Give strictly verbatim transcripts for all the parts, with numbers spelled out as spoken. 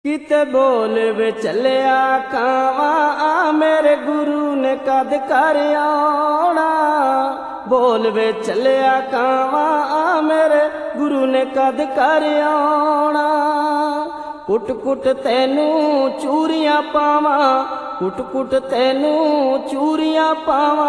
किते बोल वे चलिया कावां मेरे गुरु ने कद कर आना। बोल वे चलिया कावां मेरे गुरु ने कद कर आना। कुट कुट तैनू चूरियां पावां, कुट कुट तैनू चूरियां पावां।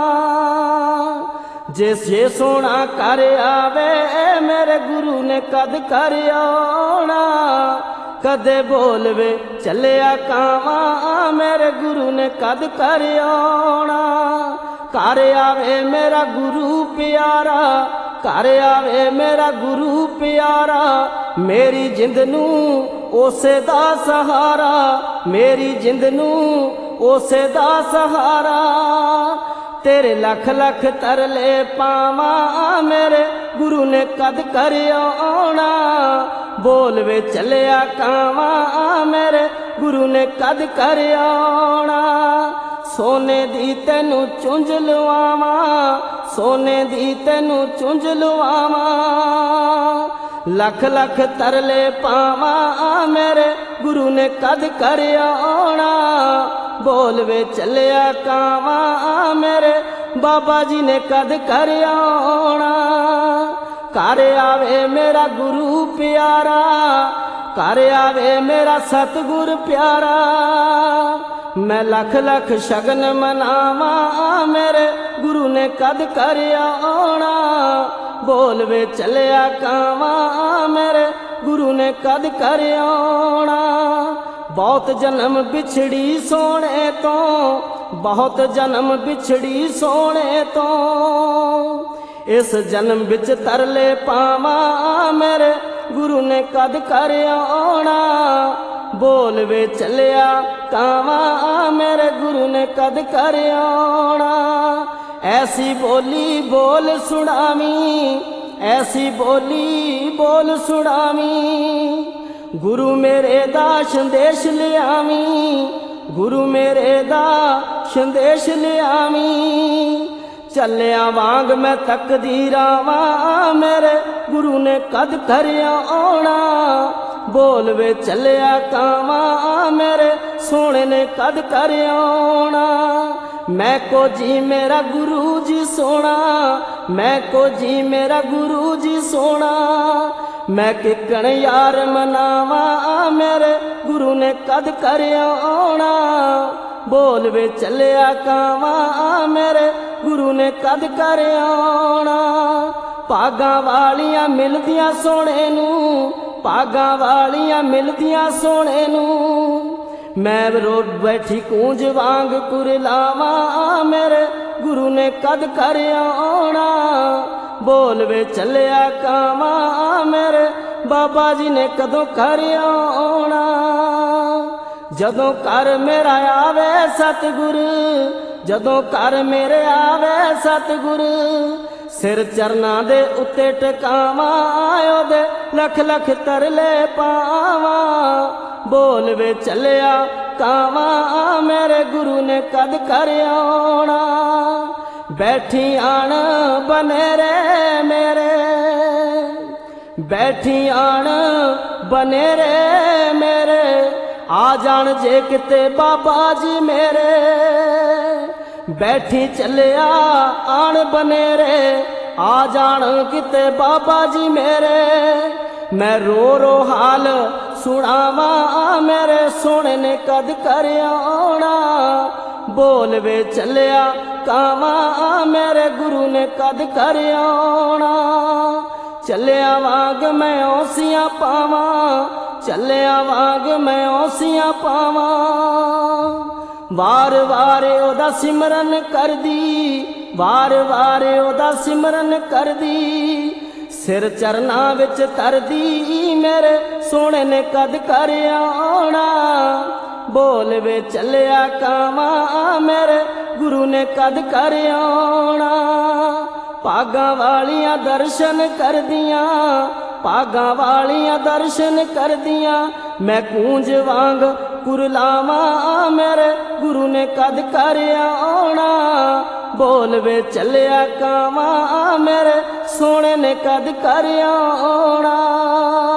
जिस ये सोना कर आवे मेरे गुरु ने कद कर आना। कदे बोल वे चलिया कावां मेरे गुरु ने कद कर आना। घर आवे मेरा गुरु प्यारा, घर आवे मेरा गुरु प्यारा। मेरी जिंद नू उसे दा सहारा, मेरी जिंद नू उसे दा सहारा। तेरे लख लख तरले पावां मेरे गुरु ने कद कर आना। बोल वे चलिया कावां मेरे गुरु ने कद कर आना। सोने दी तैनू चुंझ लवावां, सोने दी तैनू चुंझ लवावां। लख लख तरले पावां मेरे गुरु ने कद कर आना। बोल वे चलिया कावां मेरे बाबा जी ने कद कर आना। घर आवे मेरा गुरु प्यारा, घर आवे मेरा सतगुर प्यारा। मैं लख लख शगन मनावां मेरे गुरु ने कद कर आना। बोल वे चलिया कावां मेरे गुरु ने कद कर आना। बहुत जन्म बिछड़ी सोने तो, बहुत जन्म बिछड़ी सोने तो। इस जन्म बिच तरले पावां मेरे गुरु ने कद कर आना। बोल वे चलिया कावां मेरे गुरु ने कद कर आना। ऐसी बोली बोल सुनावी, ऐसी बोली बोल सुनावी। गुरु मेरे दा संदेश लियावी, गुरु मेरे दा संदेश लियावी। चलिया वांग मैं तकदीरां वां मेरे गुरु ने कद कर आना। बोल वे चलिया कावां मेरे सोने ने कद कर आना। मैं को जी मेरा गुरु जी सोना, मैं को जी मेरा गुरु जी सोना। मैं किकण यार मनावां मेरे गुरु ने कद कर आना। बोल वे चलिया कावां मेरे गुरु ने कद कर आना। भागां वालियां मिलदियां सोने नू, भागां वालियां मिलदियां सोने नू। मैं रोड बैठी कूंज वांग कुरलावां मेरे गुरु ने कद कर आना। बोल वे चलिया कावां मेरे बाबा जी ने कदों कर आना। जदों कर मेरा आवे सतगुर, जदों कर मेरे आवे सतगुर। सिर चरना दे उत्ते टकावां ओदे लख लख तरले पावां। बोल वे चलिया कावां मेरे गुरु ने कद कर आना। बैठी आण बनेरे मेरे, बैठी आण बनेरे मेरे। आ जान जे किते बाबा जी मेरे। बैठी चलिया आण बनेरे, आ जान किते बाबा जी मेरे। मैं रो रो हाल सुनावां मेरे सोने ने कद कर आना। बोल वे चलिया कावां मेरे गुरु ने कद कर आना। चलिया वांग मैं औसियां पावां, चलिया वांग मैं औसियां पावां। वार वार ओदा सिमरन कर दी, वार वार ओदा सिमरन कर दी। सिर चरना विच तर दी मेरे सोने ने कद कर आना। बोल वे चलिया कावां मेरे गुरु ने कद कर आना। भागां वालियां दर्शन कर दियां, भागां वालियां दर्शन कर दियां। मैं कूंज वांग कुरलावां मेरे गुरु ने कद कर आना। बोल वे चलिया कावां मेरे सोने ने कद कर आना।